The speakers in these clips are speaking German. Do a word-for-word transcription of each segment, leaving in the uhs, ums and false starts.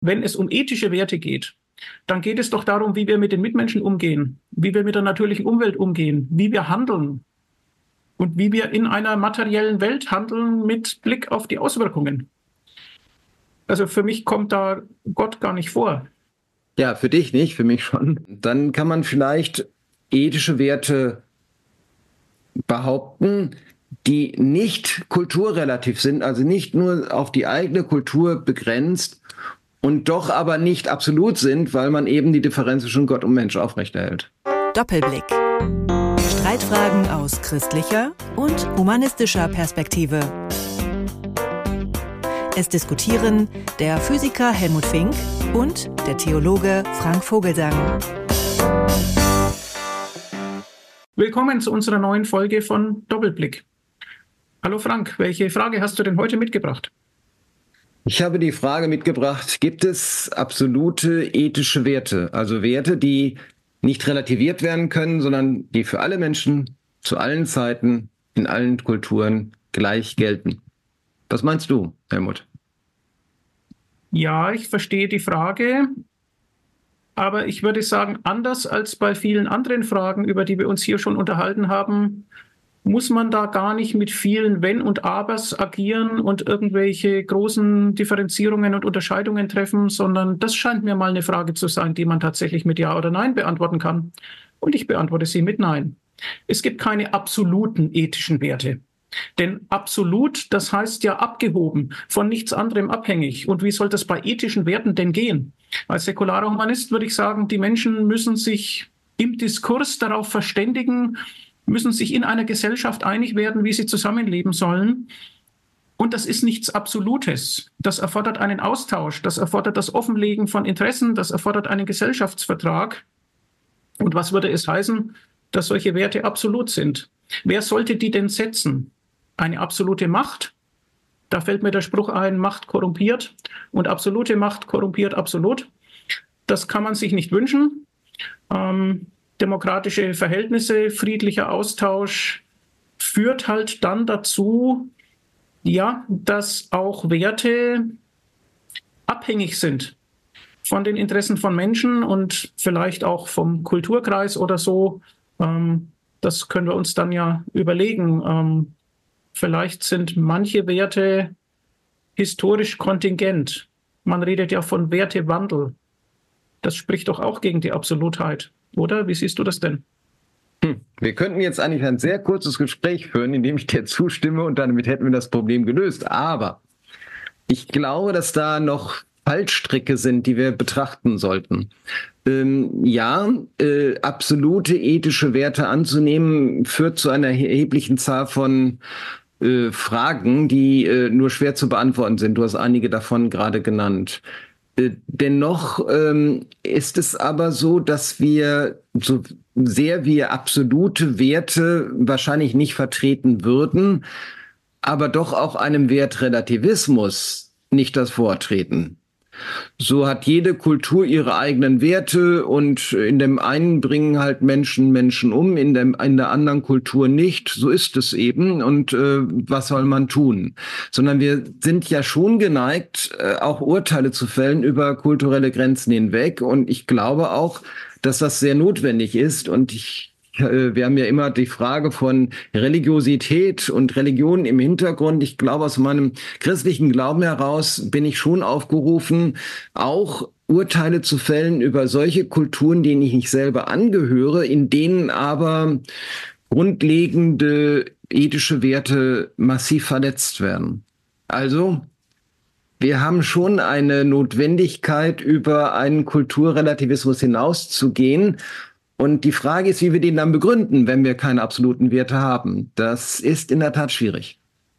wenn es um ethische Werte geht, dann geht es doch darum, wie wir mit den Mitmenschen umgehen, wie wir mit der natürlichen Umwelt umgehen, wie wir handeln und wie wir in einer materiellen Welt handeln mit Blick auf die Auswirkungen. Also für mich kommt da Gott gar nicht vor. Ja, für dich nicht, für mich schon. Dann kann man vielleicht ethische Werte behaupten, die nicht kulturrelativ sind, also nicht nur auf die eigene Kultur begrenzt und doch aber nicht absolut sind, weil man eben die Differenz zwischen Gott und Mensch aufrechterhält. Doppelblick. Streitfragen aus christlicher und humanistischer Perspektive. Es diskutieren der Physiker Helmut Fink und der Theologe Frank Vogelsang. Willkommen zu unserer neuen Folge von Doppelblick. Hallo Frank, welche Frage hast du denn heute mitgebracht? Ich habe die Frage mitgebracht, gibt es absolute ethische Werte, also Werte, die nicht relativiert werden können, sondern die für alle Menschen zu allen Zeiten, in allen Kulturen gleich gelten? Was meinst du, Helmut? Ja, ich verstehe die Frage, aber ich würde sagen, anders als bei vielen anderen Fragen, über die wir uns hier schon unterhalten haben, muss man da gar nicht mit vielen Wenn und Abers agieren und irgendwelche großen Differenzierungen und Unterscheidungen treffen, sondern das scheint mir mal eine Frage zu sein, die man tatsächlich mit Ja oder Nein beantworten kann. Und ich beantworte sie mit Nein. Es gibt keine absoluten ethischen Werte. Denn absolut, das heißt ja abgehoben, von nichts anderem abhängig. Und wie soll das bei ethischen Werten denn gehen? Als säkularer Humanist würde ich sagen, die Menschen müssen sich im Diskurs darauf verständigen, müssen sich in einer Gesellschaft einig werden, wie sie zusammenleben sollen. Und das ist nichts Absolutes. Das erfordert einen Austausch, das erfordert das Offenlegen von Interessen, das erfordert einen Gesellschaftsvertrag. Und was würde es heißen, dass solche Werte absolut sind? Wer sollte die denn setzen? Eine absolute Macht? Da fällt mir der Spruch ein, Macht korrumpiert und absolute Macht korrumpiert absolut. Das kann man sich nicht wünschen. Ähm, demokratische Verhältnisse, friedlicher Austausch führt halt dann dazu, ja, dass auch Werte abhängig sind von den Interessen von Menschen und vielleicht auch vom Kulturkreis oder so. Ähm, das können wir uns dann ja überlegen. Ähm, vielleicht sind manche Werte historisch kontingent. Man redet ja von Wertewandel. Das spricht doch auch gegen die Absolutheit. Oder? Wie siehst du das denn? Hm. Wir könnten jetzt eigentlich ein sehr kurzes Gespräch führen, in dem ich dir zustimme und damit hätten wir das Problem gelöst. Aber ich glaube, dass da noch Fallstricke sind, die wir betrachten sollten. Ähm, ja, äh, absolute ethische Werte anzunehmen, führt zu einer erheblichen Zahl von äh, Fragen, die äh, nur schwer zu beantworten sind. Du hast einige davon gerade genannt. Dennoch ähm, ist es aber so, dass wir, so sehr wir absolute Werte wahrscheinlich nicht vertreten würden, aber doch auch einem Wertrelativismus nicht das Vortreten. So hat jede Kultur ihre eigenen Werte und in dem einen bringen halt Menschen Menschen um, in, dem, in der anderen Kultur nicht. So ist es eben. Und äh, was soll man tun? Sondern wir sind ja schon geneigt, äh, auch Urteile zu fällen über kulturelle Grenzen hinweg. Und ich glaube auch, dass das sehr notwendig ist. Und ich Wir haben ja immer die Frage von Religiosität und Religion im Hintergrund. Ich glaube, aus meinem christlichen Glauben heraus bin ich schon aufgerufen, auch Urteile zu fällen über solche Kulturen, denen ich nicht selber angehöre, in denen aber grundlegende ethische Werte massiv verletzt werden. Also, wir haben schon eine Notwendigkeit, über einen Kulturrelativismus hinauszugehen. Und die Frage ist, wie wir den dann begründen, wenn wir keine absoluten Werte haben. Das ist in der Tat schwierig.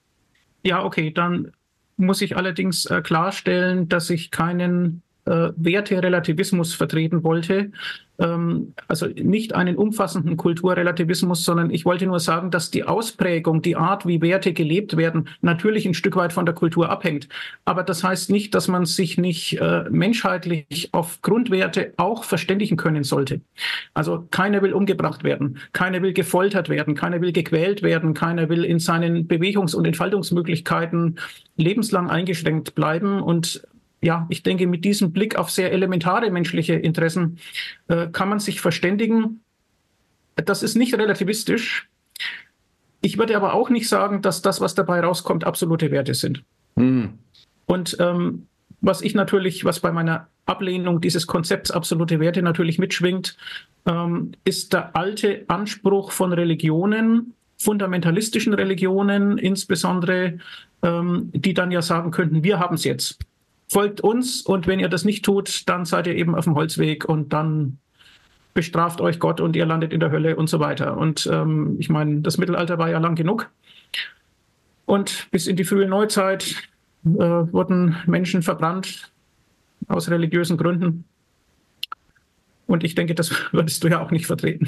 Ja, okay, dann muss ich allerdings äh, klarstellen, dass ich keinen äh, Werterelativismus vertreten wollte. Ähm, also nicht einen umfassenden Kulturrelativismus, sondern ich wollte nur sagen, dass die Ausprägung, die Art, wie Werte gelebt werden, natürlich ein Stück weit von der Kultur abhängt. Aber das heißt nicht, dass man sich nicht äh, menschheitlich auf Grundwerte auch verständigen können sollte. Also keiner will umgebracht werden, keiner will gefoltert werden, keiner will gequält werden, keiner will in seinen Bewegungs- und Entfaltungsmöglichkeiten lebenslang eingeschränkt bleiben. Und ja, ich denke, mit diesem Blick auf sehr elementare menschliche Interessen äh, kann man sich verständigen. Das ist nicht relativistisch. Ich würde aber auch nicht sagen, dass das, was dabei rauskommt, absolute Werte sind. Mhm. Und ähm, was ich natürlich, was bei meiner Ablehnung dieses Konzepts absolute Werte natürlich mitschwingt, ähm, ist der alte Anspruch von Religionen, fundamentalistischen Religionen insbesondere, ähm, die dann ja sagen könnten, wir haben es jetzt. Folgt uns, und wenn ihr das nicht tut, dann seid ihr eben auf dem Holzweg und dann bestraft euch Gott und ihr landet in der Hölle und so weiter. Und ähm, ich meine, das Mittelalter war ja lang genug. Und bis in die frühe Neuzeit äh, wurden Menschen verbrannt aus religiösen Gründen. Und ich denke, das würdest du ja auch nicht vertreten.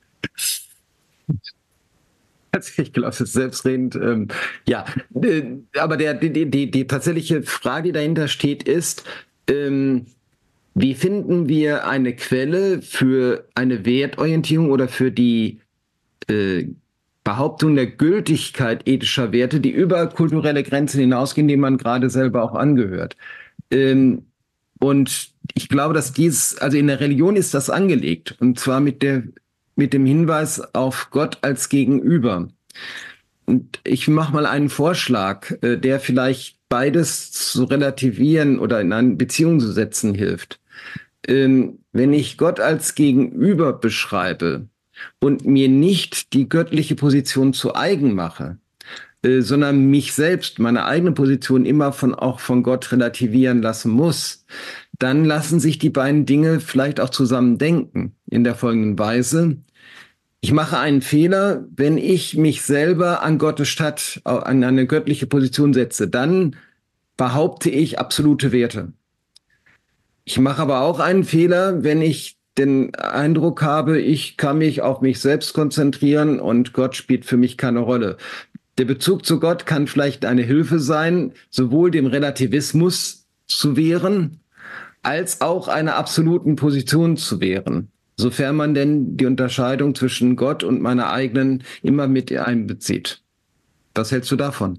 Ich glaube, es ist selbstredend. Ähm, ja, äh, aber der, die, die, die tatsächliche Frage, die dahinter steht, ist, ähm, wie finden wir eine Quelle für eine Wertorientierung oder für die äh, Behauptung der Gültigkeit ethischer Werte, die über kulturelle Grenzen hinausgehen, denen man gerade selber auch angehört? Ähm, und ich glaube, dass dies, also in der Religion ist das angelegt, und zwar mit der, mit dem Hinweis auf Gott als Gegenüber. Und ich mache mal einen Vorschlag, äh, der vielleicht beides zu relativieren oder in eine Beziehung zu setzen hilft. Ähm, wenn ich Gott als Gegenüber beschreibe und mir nicht die göttliche Position zu eigen mache, äh, sondern mich selbst, meine eigene Position immer von, auch von Gott relativieren lassen muss, dann lassen sich die beiden Dinge vielleicht auch zusammen denken in der folgenden Weise. Ich mache einen Fehler, wenn ich mich selber an Gottes statt an eine göttliche Position setze, dann behaupte ich absolute Werte. Ich mache aber auch einen Fehler, wenn ich den Eindruck habe, ich kann mich auf mich selbst konzentrieren und Gott spielt für mich keine Rolle. Der Bezug zu Gott kann vielleicht eine Hilfe sein, sowohl dem Relativismus zu wehren, als auch einer absoluten Position zu wehren, sofern man denn die Unterscheidung zwischen Gott und meiner eigenen immer mit einbezieht. Was hältst du davon?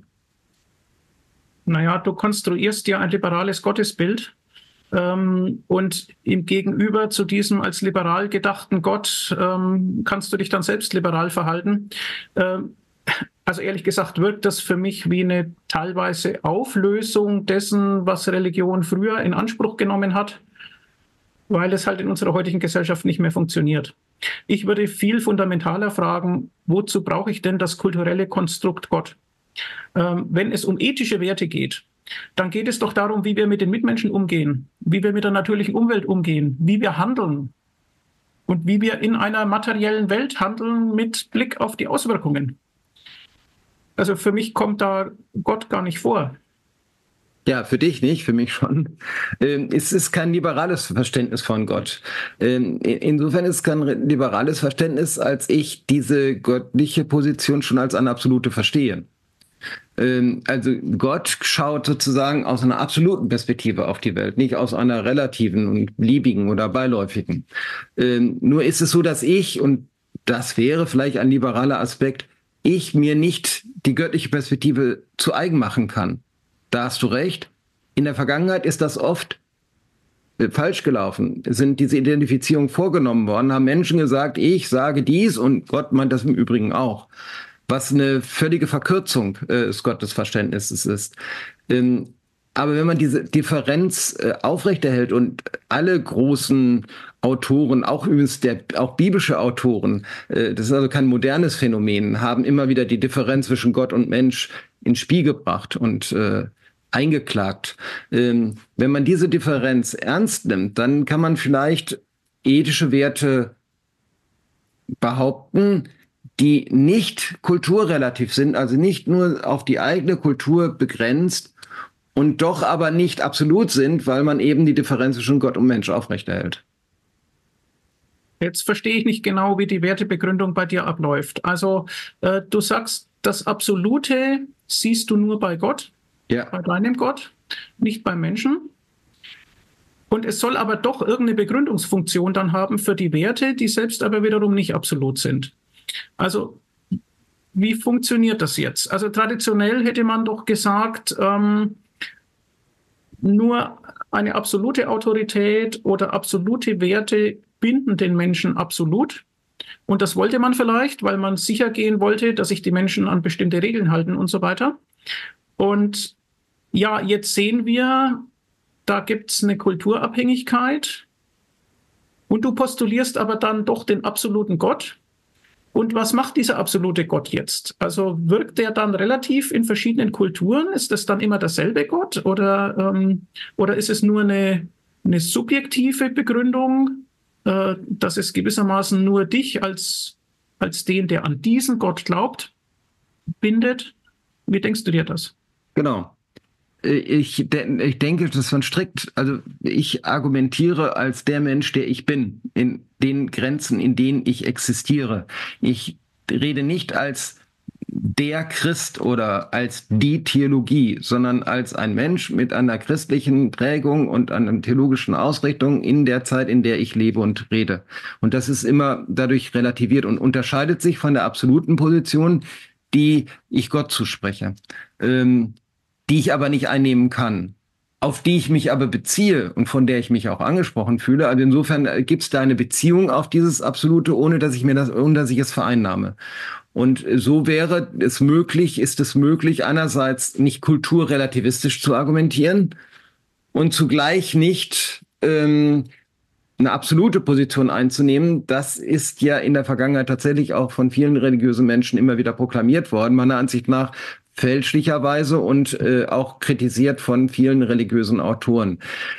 Naja, du konstruierst ja ein liberales Gottesbild. Ähm, und im Gegenüber zu diesem als liberal gedachten Gott ähm, kannst du dich dann selbst liberal verhalten. Ähm, also ehrlich gesagt wirkt das für mich wie eine teilweise Auflösung dessen, was Religion früher in Anspruch genommen hat, weil es halt in unserer heutigen Gesellschaft nicht mehr funktioniert. Ich würde viel fundamentaler fragen, wozu brauche ich denn das kulturelle Konstrukt Gott? Ähm, wenn es um ethische Werte geht, dann geht es doch darum, wie wir mit den Mitmenschen umgehen, wie wir mit der natürlichen Umwelt umgehen, wie wir handeln und wie wir in einer materiellen Welt handeln mit Blick auf die Auswirkungen. Also für mich kommt da Gott gar nicht vor. Ja, für dich nicht, für mich schon. Ähm, es ist kein liberales Verständnis von Gott. Ähm, insofern ist es kein liberales Verständnis, als ich diese göttliche Position schon als eine absolute verstehe. Also Gott schaut sozusagen aus einer absoluten Perspektive auf die Welt, nicht aus einer relativen und beliebigen oder beiläufigen. Ähm, nur ist es so, dass ich, und das wäre vielleicht ein liberaler Aspekt, ich mir nicht die göttliche Perspektive zu eigen machen kann. Da hast du recht. In der Vergangenheit ist das oft äh, falsch gelaufen. Es sind diese Identifizierungen vorgenommen worden, haben Menschen gesagt, ich sage dies und Gott meint das im Übrigen auch. Was eine völlige Verkürzung äh, des Gottesverständnisses ist. Ähm, aber wenn man diese Differenz äh, aufrechterhält und alle großen Autoren, auch übrigens der, auch biblische Autoren, äh, das ist also kein modernes Phänomen, haben immer wieder die Differenz zwischen Gott und Mensch ins Spiel gebracht und äh, eingeklagt. Ähm, wenn man diese Differenz ernst nimmt, dann kann man vielleicht ethische Werte behaupten, die nicht kulturrelativ sind, also nicht nur auf die eigene Kultur begrenzt und doch aber nicht absolut sind, weil man eben die Differenz zwischen Gott und Mensch aufrechterhält. Jetzt verstehe ich nicht genau, wie die Wertebegründung bei dir abläuft. Also äh, du sagst, das Absolute siehst du nur bei Gott, ja. Bei deinem Gott, nicht beim Menschen. Und es soll aber doch irgendeine Begründungsfunktion dann haben für die Werte, die selbst aber wiederum nicht absolut sind. Also, wie funktioniert das jetzt? Also traditionell hätte man doch gesagt, ähm, nur eine absolute Autorität oder absolute Werte binden den Menschen absolut. Und das wollte man vielleicht, weil man sicher gehen wollte, dass sich die Menschen an bestimmte Regeln halten und so weiter. Und ja, jetzt sehen wir, da gibt es eine Kulturabhängigkeit. Und du postulierst aber dann doch den absoluten Gott. Und was macht dieser absolute Gott jetzt? Also wirkt der dann relativ in verschiedenen Kulturen? Ist das dann immer derselbe Gott? Oder, ähm, oder ist es nur eine, eine subjektive Begründung, äh, dass es gewissermaßen nur dich als, als den, der an diesen Gott glaubt, bindet? Wie denkst du dir das? Genau. Ich, de- ich denke, das ist strikt, also ich argumentiere als der Mensch, der ich bin, in den Grenzen, in denen ich existiere. Ich rede nicht als der Christ oder als die Theologie, sondern als ein Mensch mit einer christlichen Prägung und einer theologischen Ausrichtung in der Zeit, in der ich lebe und rede. Und das ist immer dadurch relativiert und unterscheidet sich von der absoluten Position, die ich Gott zuspreche. Ähm, die ich aber nicht einnehmen kann, auf die ich mich aber beziehe und von der ich mich auch angesprochen fühle. Also insofern gibt es da eine Beziehung auf dieses Absolute, ohne dass ich mir das, ohne dass ich es vereinnahme. Und so wäre es möglich, ist es möglich, einerseits nicht kulturrelativistisch zu argumentieren und zugleich nicht ähm, eine absolute Position einzunehmen. Das ist ja in der Vergangenheit tatsächlich auch von vielen religiösen Menschen immer wieder proklamiert worden, meiner Ansicht nach fälschlicherweise und äh, auch kritisiert von vielen religiösen Autoren.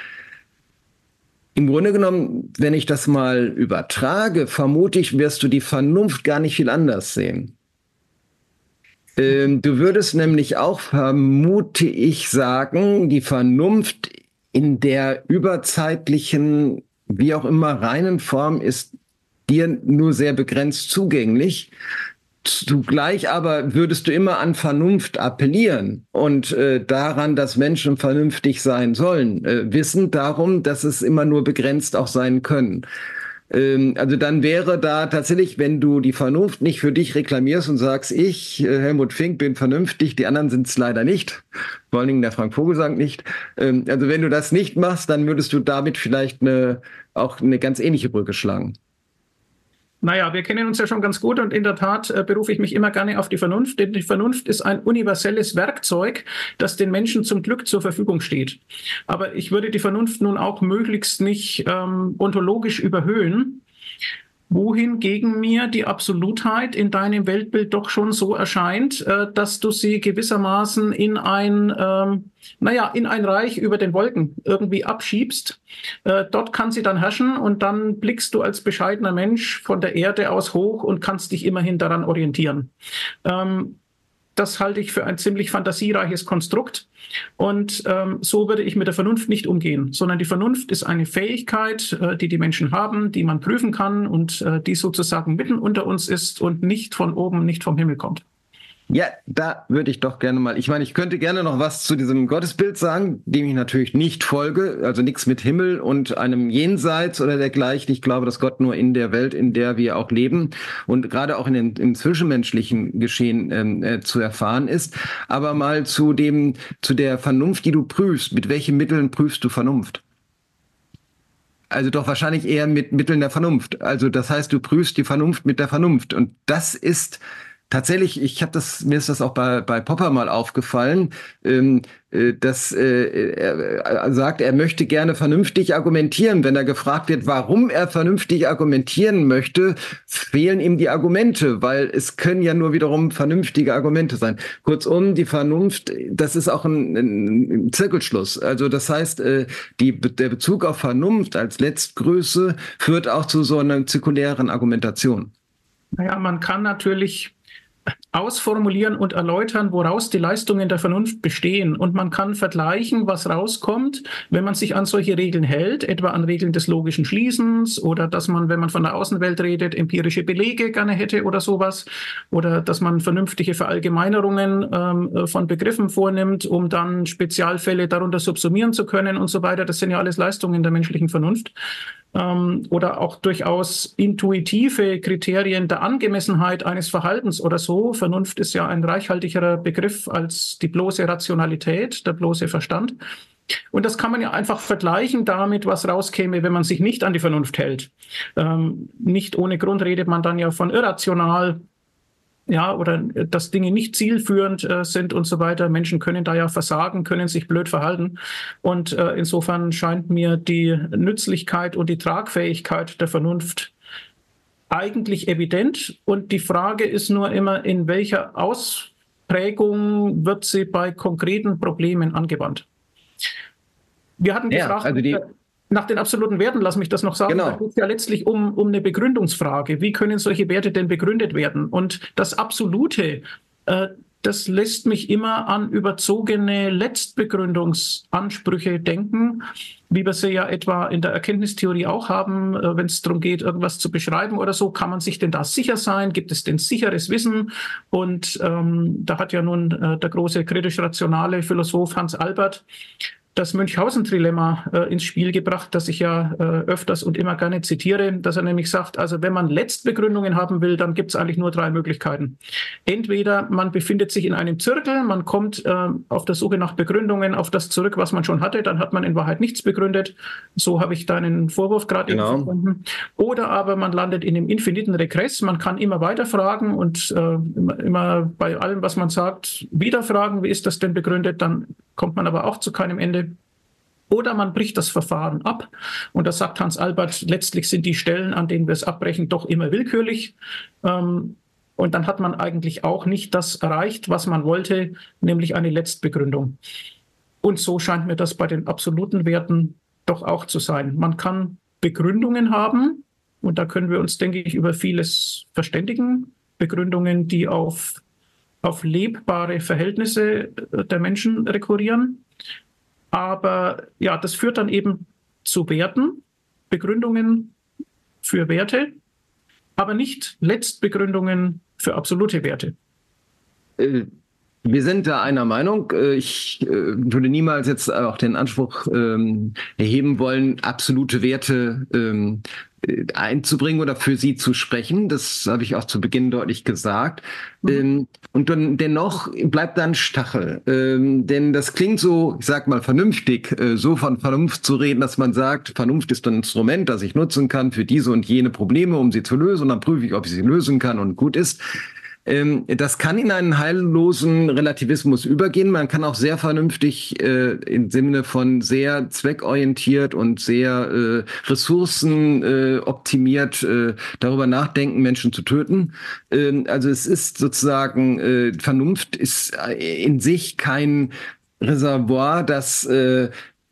Im Grunde genommen, wenn ich das mal übertrage, vermute ich, wirst du die Vernunft gar nicht viel anders sehen. Ähm, du würdest nämlich auch, vermute ich, sagen, die Vernunft in der überzeitlichen, wie auch immer, reinen Form ist dir nur sehr begrenzt zugänglich. Zugleich aber würdest du immer an Vernunft appellieren und äh, daran, dass Menschen vernünftig sein sollen, äh, wissend darum, dass es immer nur begrenzt auch sein können. Ähm, also dann wäre da tatsächlich, wenn du die Vernunft nicht für dich reklamierst und sagst, ich, äh, Helmut Fink, bin vernünftig, die anderen sind es leider nicht, vor allen Dingen der Frank Vogelsang nicht. Ähm, also wenn du das nicht machst, dann würdest du damit vielleicht eine, auch eine ganz ähnliche Brücke schlagen. Naja, wir kennen uns ja schon ganz gut und in der Tat äh, berufe ich mich immer gerne auf die Vernunft, denn die Vernunft ist ein universelles Werkzeug, das den Menschen zum Glück zur Verfügung steht. Aber ich würde die Vernunft nun auch möglichst nicht ähm, ontologisch überhöhen, wohingegen mir die Absolutheit in deinem Weltbild doch schon so erscheint, äh, dass du sie gewissermaßen in ein, ähm, naja, in ein Reich über den Wolken irgendwie abschiebst. Äh, dort kann sie dann herrschen und dann blickst du als bescheidener Mensch von der Erde aus hoch und kannst dich immerhin daran orientieren. Ähm, Das halte ich für ein ziemlich fantasiereiches Konstrukt. Und ähm, so würde ich mit der Vernunft nicht umgehen, sondern die Vernunft ist eine Fähigkeit, äh, die die Menschen haben, die man prüfen kann und äh, die sozusagen mitten unter uns ist und nicht von oben, nicht vom Himmel kommt. Ja, da würde ich doch gerne mal, ich meine, ich könnte gerne noch was zu diesem Gottesbild sagen, dem ich natürlich nicht folge, also nichts mit Himmel und einem Jenseits oder dergleichen. Ich glaube, dass Gott nur in der Welt, in der wir auch leben und gerade auch in den, im zwischenmenschlichen Geschehen ähm, äh, zu erfahren ist. Aber mal zu dem, zu der Vernunft, die du prüfst. Mit welchen Mitteln prüfst du Vernunft? Also doch wahrscheinlich eher mit Mitteln der Vernunft. Also das heißt, du prüfst die Vernunft mit der Vernunft. Und das ist tatsächlich, ich habe das, mir ist das auch bei, bei Popper mal aufgefallen, ähm, äh, dass äh, er sagt, er möchte gerne vernünftig argumentieren. Wenn er gefragt wird, warum er vernünftig argumentieren möchte, fehlen ihm die Argumente, weil es können ja nur wiederum vernünftige Argumente sein. Kurzum, die Vernunft, das ist auch ein, ein Zirkelschluss. Also das heißt, äh, die, der Bezug auf Vernunft als Letztgröße führt auch zu so einer zirkulären Argumentation. Naja, man kann natürlich ausformulieren und erläutern, woraus die Leistungen der Vernunft bestehen. Und man kann vergleichen, was rauskommt, wenn man sich an solche Regeln hält, etwa an Regeln des logischen Schließens oder dass man, wenn man von der Außenwelt redet, empirische Belege gerne hätte oder sowas. Oder dass man vernünftige Verallgemeinerungen ähm, von Begriffen vornimmt, um dann Spezialfälle darunter subsumieren zu können und so weiter. Das sind ja alles Leistungen der menschlichen Vernunft. Oder auch durchaus intuitive Kriterien der Angemessenheit eines Verhaltens oder so. Vernunft ist ja ein reichhaltigerer Begriff als die bloße Rationalität, der bloße Verstand. Und das kann man ja einfach vergleichen damit, was rauskäme, wenn man sich nicht an die Vernunft hält. Ähm, nicht ohne Grund redet man dann ja von irrational, ja, oder dass Dinge nicht zielführend äh, sind und so weiter. Menschen können da ja versagen, können sich blöd verhalten. Und äh, insofern scheint mir die Nützlichkeit und die Tragfähigkeit der Vernunft eigentlich evident. Und die Frage ist nur immer, in welcher Ausprägung wird sie bei konkreten Problemen angewandt. Wir hatten Ja, gefragt, also die, nach den absoluten Werten, lass mich das noch sagen, genau. Da geht es ja letztlich um, um eine Begründungsfrage. Wie können solche Werte denn begründet werden? Und das Absolute, äh, das lässt mich immer an überzogene Letztbegründungsansprüche denken, wie wir sie ja etwa in der Erkenntnistheorie auch haben, äh, wenn es darum geht, irgendwas zu beschreiben oder so. Kann man sich denn da sicher sein? Gibt es denn sicheres Wissen? Und ähm, da hat ja nun äh, der große kritisch-rationale Philosoph Hans Albert das Münchhausen-Trilemma äh, ins Spiel gebracht, das ich ja äh, öfters und immer gerne zitiere, dass er nämlich sagt, also wenn man Letztbegründungen haben will, dann gibt es eigentlich nur drei Möglichkeiten. Entweder man befindet sich in einem Zirkel, man kommt äh, auf der Suche nach Begründungen auf das zurück, was man schon hatte, dann hat man in Wahrheit nichts begründet. So habe ich deinen Vorwurf gerade genau. eben verstanden. Oder aber man landet in einem infiniten Regress, man kann immer weiter fragen und äh, immer, immer bei allem, was man sagt, wieder fragen, wie ist das denn begründet, dann kommt man aber auch zu keinem Ende. Oder man bricht das Verfahren ab. Und das sagt Hans Albert, letztlich sind die Stellen, an denen wir es abbrechen, doch immer willkürlich. Und dann hat man eigentlich auch nicht das erreicht, was man wollte, nämlich eine Letztbegründung. Und so scheint mir das bei den absoluten Werten doch auch zu sein. Man kann Begründungen haben, und da können wir uns, denke ich, über vieles verständigen. Begründungen, die auf, auf lebbare Verhältnisse der Menschen rekurrieren. Aber ja, das führt dann eben zu Werten, Begründungen für Werte, aber nicht Letztbegründungen für absolute Werte. Wir sind da einer Meinung. Ich äh, würde niemals jetzt auch den Anspruch ähm, erheben wollen, absolute Werte ähm, einzubringen oder für sie zu sprechen. Das habe ich auch zu Beginn deutlich gesagt. Mhm. Ähm, und dann dennoch bleibt da ein Stachel. Ähm, denn das klingt so, ich sag mal, vernünftig, äh, so von Vernunft zu reden, dass man sagt, Vernunft ist ein Instrument, das ich nutzen kann für diese und jene Probleme, um sie zu lösen. Und dann prüfe ich, ob ich sie lösen kann und gut ist. Das kann in einen heillosen Relativismus übergehen. Man kann auch sehr vernünftig äh, im Sinne von sehr zweckorientiert und sehr äh, ressourcenoptimiert äh, darüber nachdenken, Menschen zu töten. Ähm, also es ist sozusagen, äh, Vernunft ist in sich kein Reservoir, das äh,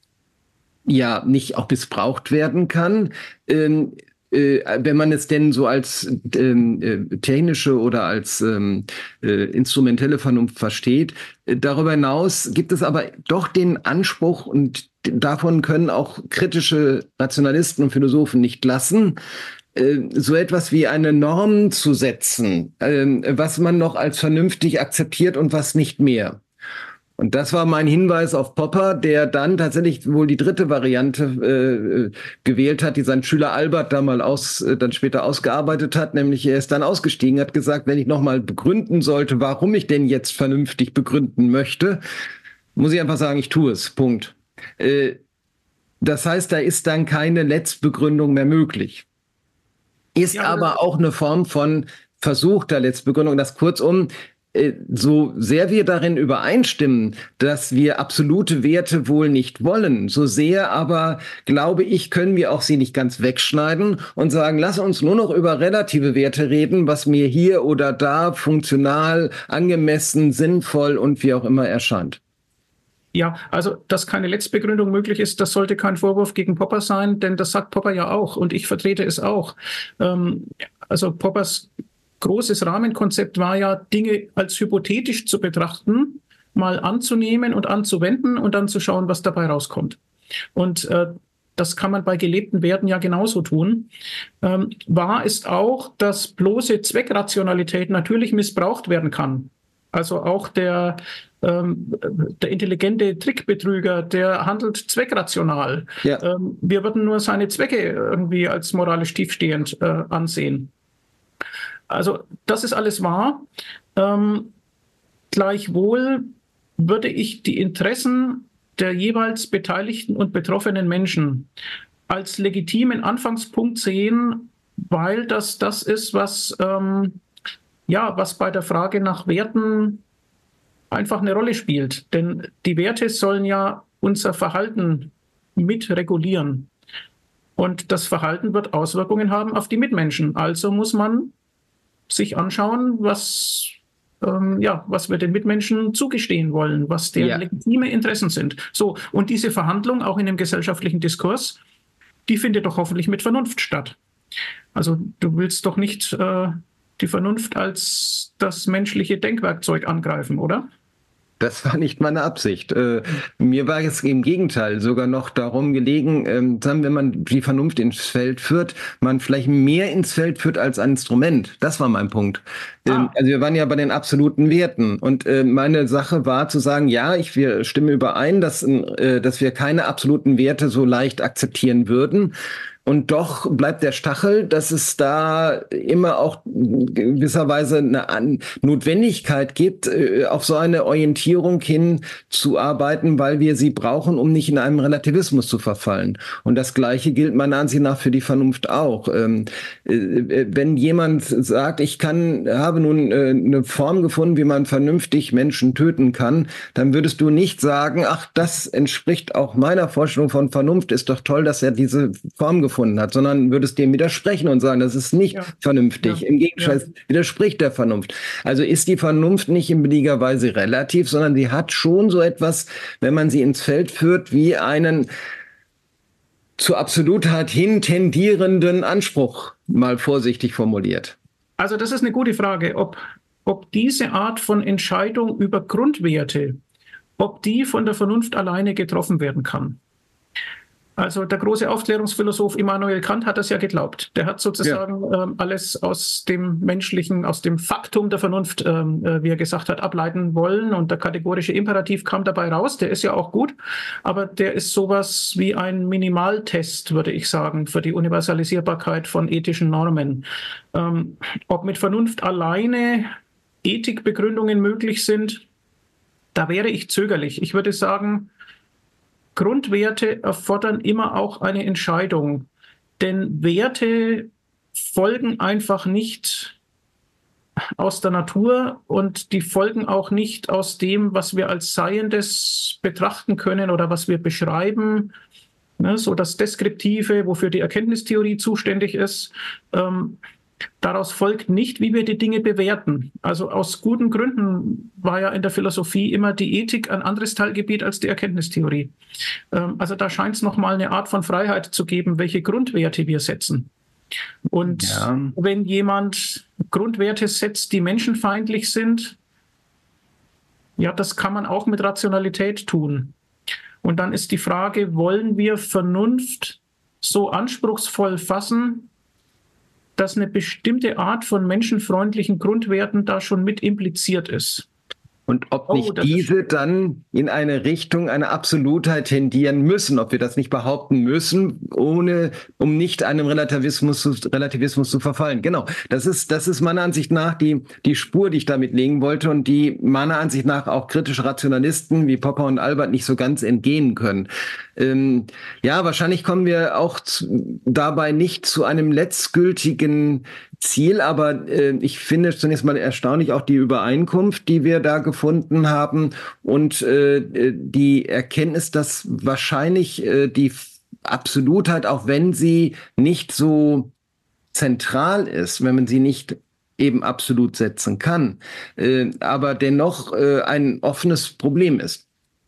ja nicht auch missbraucht werden kann. Ähm, Wenn man es denn so als ähm, technische oder als ähm, äh, instrumentelle Vernunft versteht. Darüber hinaus gibt es aber doch den Anspruch, und davon können auch kritische Rationalisten und Philosophen nicht lassen, äh, so etwas wie eine Norm zu setzen, äh, was man noch als vernünftig akzeptiert und was nicht mehr. Und das war mein Hinweis auf Popper, der dann tatsächlich wohl die dritte Variante äh, gewählt hat, die sein Schüler Albert da mal aus, äh, dann später ausgearbeitet hat, nämlich er ist dann ausgestiegen, hat gesagt, wenn ich nochmal begründen sollte, warum ich denn jetzt vernünftig begründen möchte, muss ich einfach sagen, ich tue es, Punkt. Äh, das heißt, da ist dann keine Letztbegründung mehr möglich. Ist ja, aber auch eine Form von versuchter Letztbegründung, das kurzum, so sehr wir darin übereinstimmen, dass wir absolute Werte wohl nicht wollen, so sehr aber, glaube ich, können wir auch sie nicht ganz wegschneiden und sagen, lass uns nur noch über relative Werte reden, was mir hier oder da funktional, angemessen, sinnvoll und wie auch immer erscheint. Ja, also, dass keine Letztbegründung möglich ist, das sollte kein Vorwurf gegen Popper sein, denn das sagt Popper ja auch und ich vertrete es auch. Ähm, also Poppers großes Rahmenkonzept war ja, Dinge als hypothetisch zu betrachten, mal anzunehmen und anzuwenden und dann zu schauen, was dabei rauskommt. Und äh, das kann man bei gelebten Werten ja genauso tun. Ähm, wahr ist auch, dass bloße Zweckrationalität natürlich missbraucht werden kann. Also auch der, ähm, der intelligente Trickbetrüger, der handelt zweckrational. Ja. Ähm, wir würden nur seine Zwecke irgendwie als moralisch tiefstehend äh, ansehen. Also das ist alles wahr. Ähm, gleichwohl würde ich die Interessen der jeweils beteiligten und betroffenen Menschen als legitimen Anfangspunkt sehen, weil das das ist, was, ähm, ja, was bei der Frage nach Werten einfach eine Rolle spielt. Denn die Werte sollen ja unser Verhalten mitregulieren. Und das Verhalten wird Auswirkungen haben auf die Mitmenschen. Also muss man sich anschauen, was, ähm, ja, was wir den Mitmenschen zugestehen wollen, was deren ja. legitime Interessen sind. So, und diese Verhandlung auch in dem gesellschaftlichen Diskurs, die findet doch hoffentlich mit Vernunft statt. Also du willst doch nicht äh, die Vernunft als das menschliche Denkwerkzeug angreifen, oder? Das war nicht meine Absicht. Äh, mir war es im Gegenteil sogar noch darum gelegen, ähm, sagen, wenn man die Vernunft ins Feld führt, man vielleicht mehr ins Feld führt als ein Instrument. Das war mein Punkt. Ähm, ah. Also wir waren ja bei den absoluten Werten. Und äh, meine Sache war zu sagen, ja, ich wir stimme überein, dass, äh, dass wir keine absoluten Werte so leicht akzeptieren würden. Und doch bleibt der Stachel, dass es da immer auch gewisserweise eine Notwendigkeit gibt, auf so eine Orientierung hin zu arbeiten, weil wir sie brauchen, um nicht in einem Relativismus zu verfallen. Und das Gleiche gilt meiner Ansicht nach für die Vernunft auch. Wenn jemand sagt, ich kann, habe nun eine Form gefunden, wie man vernünftig Menschen töten kann, dann würdest du nicht sagen, ach, das entspricht auch meiner Vorstellung von Vernunft, ist doch toll, dass er diese Form gefunden hat, sondern würdest dem widersprechen und sagen, das ist nicht ja. vernünftig. Ja. Im Gegenteil, ja. widerspricht der Vernunft. Also ist die Vernunft nicht in billiger Weise relativ, sondern sie hat schon so etwas, wenn man sie ins Feld führt, wie einen zur Absolutheit hin tendierenden Anspruch, mal vorsichtig formuliert. Also das ist eine gute Frage, ob, ob diese Art von Entscheidung über Grundwerte, ob die von der Vernunft alleine getroffen werden kann. Also der große Aufklärungsphilosoph Immanuel Kant hat das ja geglaubt. Der hat sozusagen ja. ähm, alles aus dem menschlichen, aus dem Faktum der Vernunft, ähm, äh, wie er gesagt hat, ableiten wollen. Und der kategorische Imperativ kam dabei raus. Der ist ja auch gut, aber der ist sowas wie ein Minimaltest, würde ich sagen, für die Universalisierbarkeit von ethischen Normen. Ähm, ob mit Vernunft alleine Ethikbegründungen möglich sind, da wäre ich zögerlich. Ich würde sagen, Grundwerte erfordern immer auch eine Entscheidung, denn Werte folgen einfach nicht aus der Natur und die folgen auch nicht aus dem, was wir als Seiendes betrachten können oder was wir beschreiben, ne, so das Deskriptive, wofür die Erkenntnistheorie zuständig ist. Ähm, Daraus folgt nicht, wie wir die Dinge bewerten. Also aus guten Gründen war ja in der Philosophie immer die Ethik ein anderes Teilgebiet als die Erkenntnistheorie. Also da scheint es nochmal eine Art von Freiheit zu geben, welche Grundwerte wir setzen. Und ja. wenn jemand Grundwerte setzt, die menschenfeindlich sind, ja, das kann man auch mit Rationalität tun. Und dann ist die Frage, wollen wir Vernunft so anspruchsvoll fassen, dass eine bestimmte Art von menschenfreundlichen Grundwerten da schon mit impliziert ist. Und ob nicht oh, diese dann in eine Richtung einer Absolutheit tendieren müssen, ob wir das nicht behaupten müssen, ohne, um nicht einem Relativismus zu, Relativismus zu verfallen. Genau, das ist, das ist meiner Ansicht nach die, die Spur, die ich damit legen wollte und die meiner Ansicht nach auch kritische Rationalisten wie Popper und Albert nicht so ganz entgehen können. Ähm, ja, wahrscheinlich kommen wir auch zu, dabei nicht zu einem letztgültigen Ziel, aber äh, ich finde zunächst mal erstaunlich auch die Übereinkunft, die wir da gefunden haben und äh, die Erkenntnis, dass wahrscheinlich äh, die Absolutheit, auch wenn sie nicht so zentral ist, wenn man sie nicht eben absolut setzen kann, äh, aber dennoch äh, ein offenes Problem ist.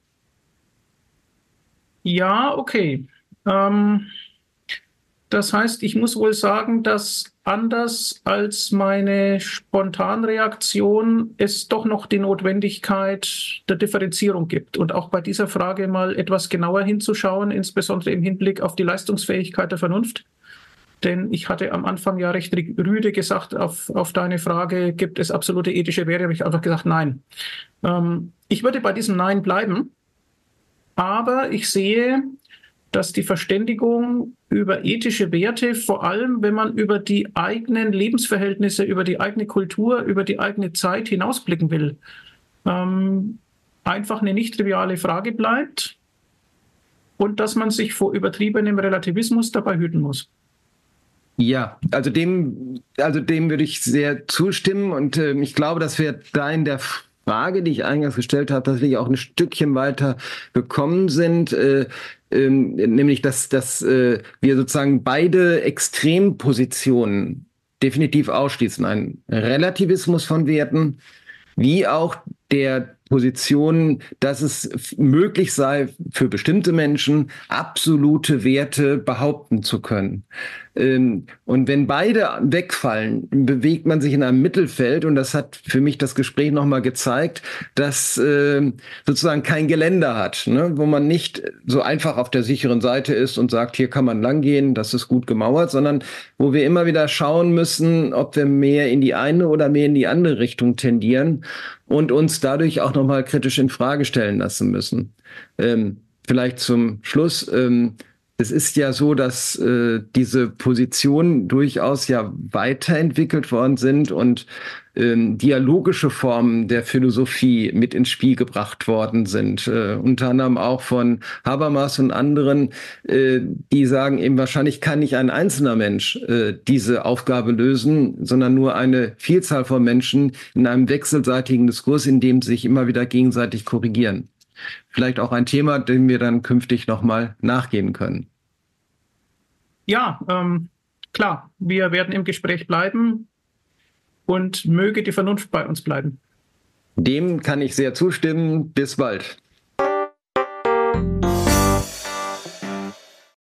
Ja, okay. Ähm, das heißt, ich muss wohl sagen, dass anders als meine Spontanreaktion es doch noch die Notwendigkeit der Differenzierung gibt und auch bei dieser Frage mal etwas genauer hinzuschauen, insbesondere im Hinblick auf die Leistungsfähigkeit der Vernunft. Denn ich hatte am Anfang ja recht rüde gesagt, auf, auf deine Frage, gibt es absolute ethische Werte, habe ich einfach gesagt, nein. Ähm, ich würde bei diesem Nein bleiben, aber ich sehe, dass die Verständigung über ethische Werte, vor allem wenn man über die eigenen Lebensverhältnisse, über die eigene Kultur, über die eigene Zeit hinausblicken will, ähm, einfach eine nicht triviale Frage bleibt und dass man sich vor übertriebenem Relativismus dabei hüten muss. Ja, also dem, also dem würde ich sehr zustimmen und äh, ich glaube, dass wir da in der Frage, die ich eingangs gestellt habe, dass wir auch ein Stückchen weiter gekommen sind, äh, äh, nämlich dass, dass äh, wir sozusagen beide Extrempositionen definitiv ausschließen. Ein Relativismus von Werten, wie auch der Position, dass es möglich sei, für bestimmte Menschen absolute Werte behaupten zu können. Und wenn beide wegfallen, bewegt man sich in einem Mittelfeld. Und das hat für mich das Gespräch nochmal gezeigt, dass sozusagen kein Geländer hat, ne? Wo man nicht so einfach auf der sicheren Seite ist und sagt, hier kann man langgehen, das ist gut gemauert, sondern wo wir immer wieder schauen müssen, ob wir mehr in die eine oder mehr in die andere Richtung tendieren und uns dadurch auch nochmal kritisch in Frage stellen lassen müssen. Ähm, vielleicht zum Schluss. Ähm, es ist ja so, dass äh, diese Positionen durchaus ja weiterentwickelt worden sind und ähm, dialogische Formen der Philosophie mit ins Spiel gebracht worden sind. Äh, unter anderem auch von Habermas und anderen, äh, die sagen eben, wahrscheinlich kann nicht ein einzelner Mensch äh, diese Aufgabe lösen, sondern nur eine Vielzahl von Menschen in einem wechselseitigen Diskurs, in dem sie sich immer wieder gegenseitig korrigieren. Vielleicht auch ein Thema, dem wir dann künftig nochmal nachgehen können. Ja, ähm, klar, wir werden im Gespräch bleiben und möge die Vernunft bei uns bleiben. Dem kann ich sehr zustimmen. Bis bald.